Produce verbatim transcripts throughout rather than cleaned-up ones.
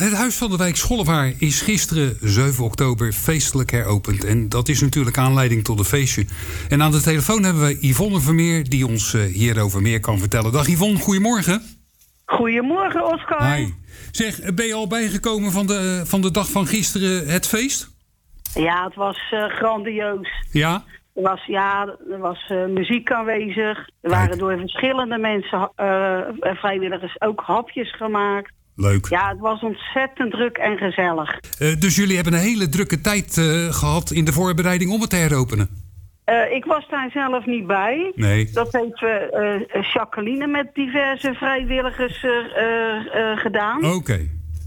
Het Huis van de Wijk Schollewaar is gisteren zeven oktober feestelijk heropend. En dat is natuurlijk aanleiding tot een feestje. En aan de telefoon hebben we Yvonne Vermeer die ons uh, hierover meer kan vertellen. Dag Yvonne, goedemorgen. Goedemorgen Oscar. Hi. Zeg, ben je al bijgekomen van de, van de dag van gisteren, het feest? Ja, het was uh, grandioos. Ja? Er was, ja, er was uh, muziek aanwezig. Er Kijk. waren door verschillende mensen, uh, vrijwilligers, ook hapjes gemaakt. Leuk. Ja, het was ontzettend druk en gezellig. Uh, dus jullie hebben een hele drukke tijd uh, gehad in de voorbereiding om het te heropenen? Uh, ik was daar zelf niet bij. Nee. Dat heeft uh, uh, Jacqueline met diverse vrijwilligers uh, uh, gedaan. Oké. Okay.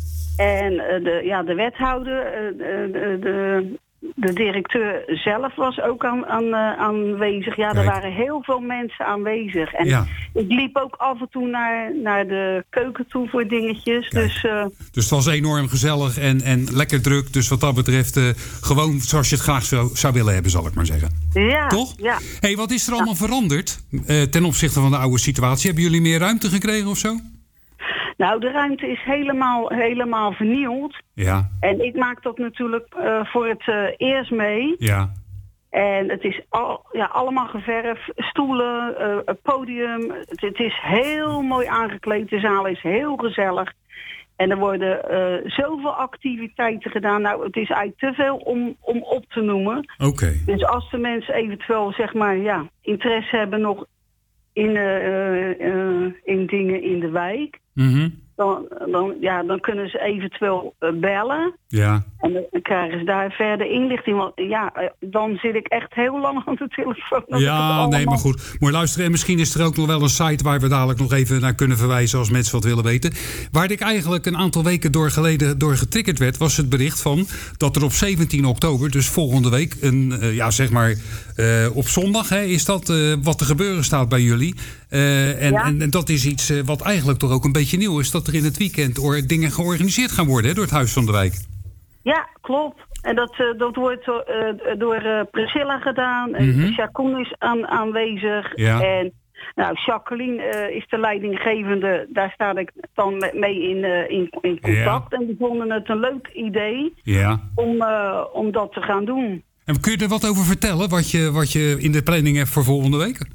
En uh, de, ja, de wethouder, uh, de, de, de directeur zelf was ook aan, aan, uh, aanwezig. Ja, Kijk. Er waren heel veel mensen aanwezig. En ja. ik liep ook af en toe naar, naar de keuken toe voor dingetjes. Dus, uh, dus het was enorm gezellig en, en lekker druk. Dus wat dat betreft uh, gewoon zoals je het graag zou, zou willen hebben, zal ik maar zeggen. Ja. Toch? Ja. Hey, wat is er allemaal ja. veranderd uh, ten opzichte van de oude situatie? Hebben jullie meer ruimte gekregen of zo? Nou, de ruimte is helemaal, helemaal vernieuwd. Ja. En ik maak dat natuurlijk uh, voor het uh, eerst mee. Ja. En het is al, ja, allemaal geverfd, stoelen, uh, het podium. Het, het is heel mooi aangekleed, de zaal is heel gezellig. En er worden uh, zoveel activiteiten gedaan. Nou, het is eigenlijk te veel om, om op te noemen. Oké. Okay. Dus als de mensen eventueel, zeg maar, ja, interesse hebben nog in, uh, uh, in dingen in de wijk... Mm-hmm. Dan, dan, ja, dan kunnen ze eventueel uh, bellen. Ja. En dan krijgen ze daar verder inlichting. Want ja, uh, dan zit ik echt heel lang aan de telefoon. Ja, allemaal... nee, maar goed. Moet je luisteren. En misschien is er ook nog wel een site waar we dadelijk nog even naar kunnen verwijzen als mensen wat willen weten. Waar ik eigenlijk een aantal weken door geleden door getriggerd werd, was het bericht van dat er op zeventien oktober, dus volgende week, een, uh, ja, zeg maar uh, op zondag, hè, is dat uh, wat te gebeuren staat bij jullie. Uh, en, ja. en, en dat is iets uh, wat eigenlijk toch ook een beetje nieuw is, dat er in het weekend or, dingen georganiseerd gaan worden, hè, door het Huis van de Wijk. Ja, klopt. En dat, uh, dat wordt uh, door uh, Priscilla gedaan. En mm-hmm. Jacqueline is aan, aanwezig. Ja. En nou, Jacqueline uh, is de leidinggevende. Daar sta ik dan mee in, uh, in, in contact. Ja. En die vonden het een leuk idee ja. om, uh, om dat te gaan doen. En kun je er wat over vertellen, wat je, wat je in de planning hebt voor volgende week?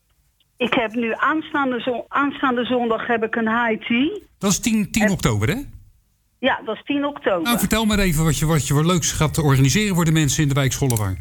Ik heb nu aanstaande, zon, aanstaande zondag heb ik een high tea. Dat is tien oktober, hè? Ja, dat is tien oktober. Nou, vertel maar even wat je, wat je voor leuks gaat organiseren voor de mensen in de wijk Schollewaar.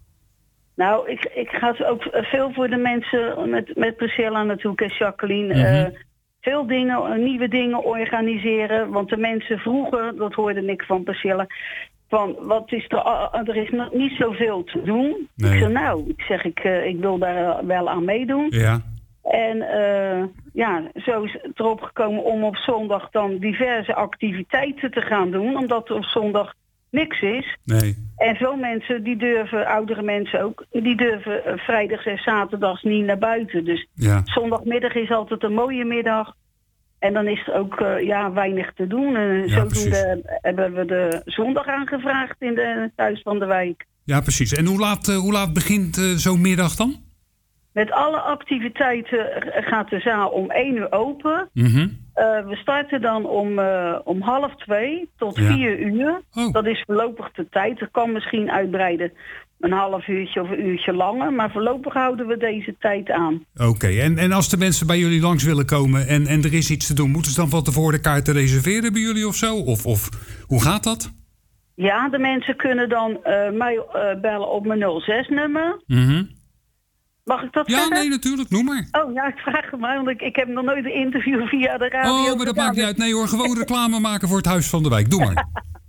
Nou, ik, ik ga ook veel voor de mensen met, met Priscilla natuurlijk en Jacqueline. Mm-hmm. Uh, veel dingen, nieuwe dingen organiseren. Want de mensen vroegen, dat hoorde ik van Priscilla, van wat is er, er is nog niet zoveel te doen. Nee. Ik zeg nou, ik zeg ik, uh, ik wil daar wel aan meedoen. Ja. En uh, ja, zo is het erop gekomen om op zondag dan diverse activiteiten te gaan doen. Omdat er op zondag niks is. Nee. En veel mensen, die durven, oudere mensen ook, die durven uh, vrijdags en zaterdags niet naar buiten. Dus ja. Zondagmiddag is altijd een mooie middag. En dan is er ook uh, ja, weinig te doen. En ja, zodoende hebben we de zondag aangevraagd in het Huis van de Wijk. Ja, precies. En hoe laat, uh, hoe laat begint uh, zo'n middag dan? Met alle activiteiten gaat de zaal om één uur open. Mm-hmm. Uh, we starten dan om, uh, om half twee tot ja. vier uur. Oh. Dat is voorlopig de tijd. Dat kan misschien uitbreiden een half uurtje of een uurtje langer. Maar voorlopig houden we deze tijd aan. Oké, okay. en, en als de mensen bij jullie langs willen komen en, en er is iets te doen, moeten ze dan van tevoren de kaarten reserveren bij jullie of zo? Of, of hoe gaat dat? Ja, de mensen kunnen dan uh, mij uh, bellen op mijn nul zes nummer. Mm-hmm. Mag ik dat ja, zeggen? Ja, nee, natuurlijk. Noem maar. Oh, ja, ik vraag het maar, want ik, ik heb nog nooit een interview via de radio Oh, maar dat maakt niet uit. Nee hoor, gewoon reclame maken voor het Huis van de Wijk. Doe maar.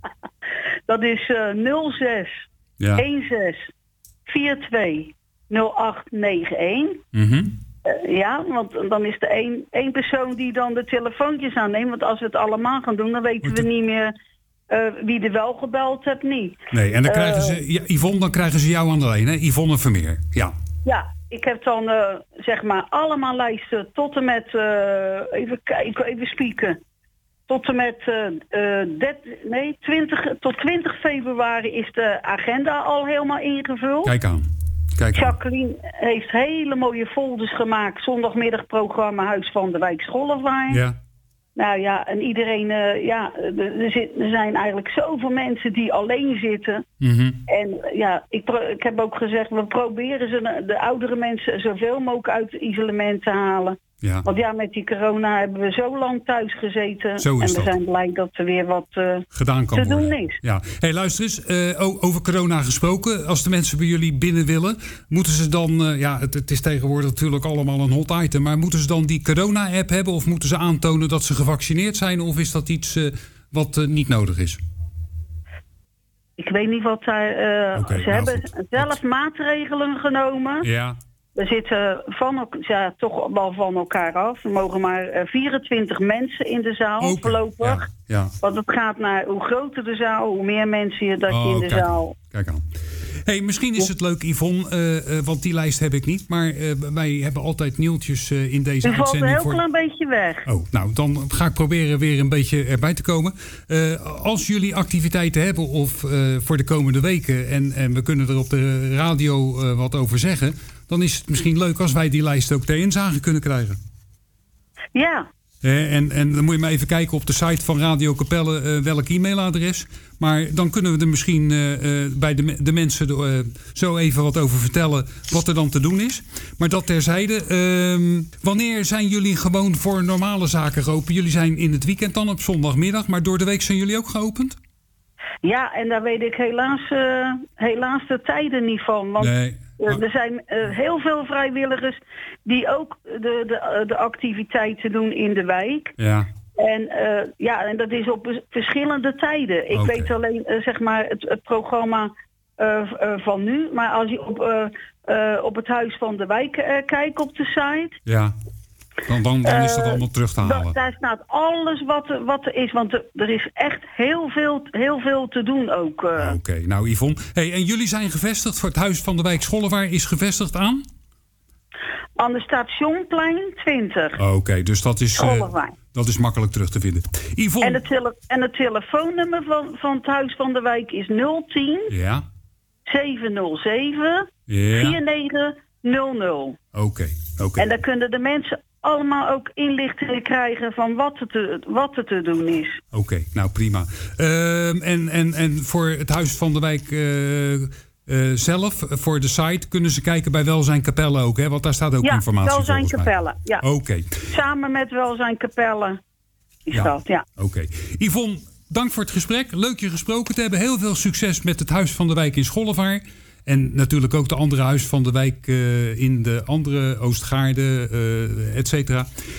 Dat is uh, nul zes ja. een zes vier twee nul acht negen een. Mm-hmm. Uh, ja, want dan is er één, één persoon die dan de telefoontjes aanneemt. Want als we het allemaal gaan doen, dan weten Moet we niet meer uh, wie er wel gebeld heeft, niet. Nee, en dan uh, krijgen ze, ja, Yvonne, dan krijgen ze jou aan de lijn, hè? Yvonne Vermeer, ja. Ja, ik heb dan uh, zeg maar allemaal lijsten tot en met, uh, even kijken, even spieken. Tot en met uh, uh, dertien, nee, twintig, tot twintig februari is de agenda al helemaal ingevuld. Kijk aan. Kijk aan. Jacqueline heeft hele mooie folders gemaakt. Zondagmiddagprogramma Huis van de Wijk Schollewaar. Ja. Nou ja, en iedereen, uh, ja, er, er, zit, er zijn eigenlijk zoveel mensen die alleen zitten. Mm-hmm. En ja, ik, pro- ik heb ook gezegd, we proberen ze, de oudere mensen zoveel mogelijk uit het isolement te halen. Ja. Want ja, met die corona hebben we zo lang thuis gezeten. Zo is en we dat. zijn blij dat er weer wat uh, gedaan kan te worden. doen is. Ja. Hey, luister eens, uh, over corona gesproken. Als de mensen bij jullie binnen willen, moeten ze dan... Uh, ja, het, het is tegenwoordig natuurlijk allemaal een hot item. Maar moeten ze dan die corona-app hebben? Of moeten ze aantonen dat ze gevaccineerd zijn? Of is dat iets uh, wat uh, niet nodig is? Ik weet niet wat daar... Uh, okay, ze nou hebben goed. zelf Wat? maatregelen genomen. Ja. We zitten van, ja, toch wel van elkaar af. We mogen maar uh, vierentwintig mensen in de zaal Okay. voorlopig. Ja, ja. Want het gaat naar hoe groter de zaal, hoe meer mensen je dat Oh, je in de kijk zaal... aan. Kijk aan. Hey, misschien is het leuk, Yvonne, uh, uh, want die lijst heb ik niet. Maar uh, wij hebben altijd nieuwtjes uh, in deze U valt een uitzending. heel voor... klein beetje weg. Oh, nou, dan ga ik proberen weer een beetje erbij te komen. Uh, als jullie activiteiten hebben of uh, voor de komende weken... En, en we kunnen er op de radio uh, wat over zeggen... dan is het misschien leuk als wij die lijst ook ter inzage kunnen krijgen. Ja. Uh, en, en dan moet je maar even kijken op de site van Radio Capelle uh, welk e-mailadres. Maar dan kunnen we er misschien uh, uh, bij de, de mensen uh, zo even wat over vertellen wat er dan te doen is. Maar dat terzijde. Uh, wanneer zijn jullie gewoon voor normale zaken geopend? Jullie zijn in het weekend dan op zondagmiddag, maar door de week zijn jullie ook geopend? Ja, en daar weet ik helaas, uh, helaas de tijden niet van. Want Nee. uh, er zijn uh, heel veel vrijwilligers die ook de, de, de activiteiten doen in de wijk. Ja. En, uh, ja, en dat is op verschillende tijden. Ik Okay. weet alleen uh, zeg maar het, het programma uh, uh, van nu. Maar als je op, uh, uh, op het Huis van de Wijk uh, kijkt op de site... Ja. Dan, dan, dan is dat Uh, allemaal terug te halen. Da- daar staat alles wat, er- wat er is. Want er, er is echt heel veel, heel veel te doen ook. Uh. Oké, okay, nou Yvonne. Hey, en jullie zijn gevestigd voor het Huis van de Wijk Schollewaard is gevestigd aan? Aan de Stationplein twintig. Oké, okay, dus dat is, uh, Schollewaard. dat is makkelijk terug te vinden. Yvonne. En het, tele- en het telefoonnummer van, van het Huis van de Wijk is nul tien Ja. zevenhonderdzeven Ja. vierentnegentig nul nul. Oké, okay, oké. Okay. En dan kunnen de mensen allemaal ook inlichtingen krijgen van wat er te, wat er te doen is. Oké, okay, nou prima. Uh, en, en, en voor het Huis van de Wijk uh, uh, zelf, voor de site, kunnen ze kijken bij Welzijn Capelle ook, hè? Want daar staat ook ja, informatie volgens mij. Welzijn Capelle, ja. Oké. Okay. Samen met Welzijn Capelle is ja. dat, ja. Oké. Okay. Yvonne, dank voor het gesprek. Leuk je gesproken te hebben. Heel veel succes met het Huis van de Wijk in Schollewaard. En natuurlijk ook de andere Huis van de Wijk uh, in de andere Oostgaarde, uh, et cetera.